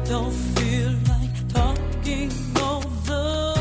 don't feel like talking over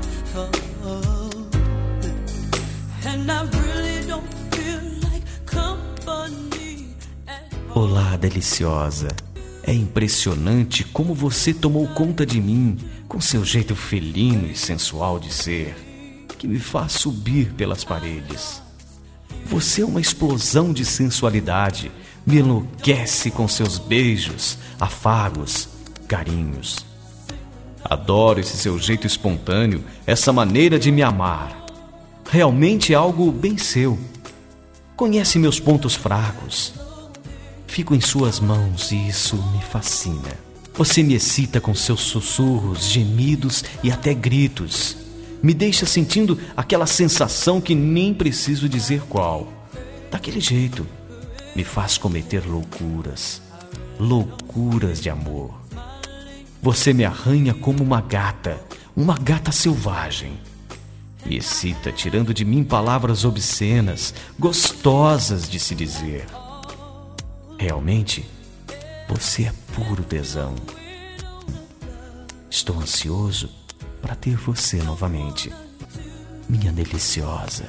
and I really don't feel like company at all. Olá, deliciosa. É impressionante como você tomou conta de mim com seu jeito felino e sensual de ser, que me faz subir pelas paredes. Você é uma explosão de sensualidade, me enlouquece com seus beijos, afagos, carinhos. Adoro esse seu jeito espontâneo, essa maneira de me amar. Realmente é algo bem seu. Conhece meus pontos fracos. Fico em suas mãos e isso me fascina. Você me excita com seus sussurros, gemidos e até gritos. Me deixa sentindo aquela sensação que nem preciso dizer qual. Daquele jeito, me faz cometer loucuras, loucuras de amor. Você me arranha como uma gata selvagem. Me excita tirando de mim palavras obscenas, gostosas de se dizer. Realmente, você é puro tesão. Estou ansioso para ter você novamente, minha deliciosa.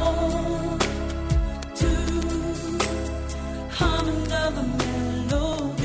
Hum another melody.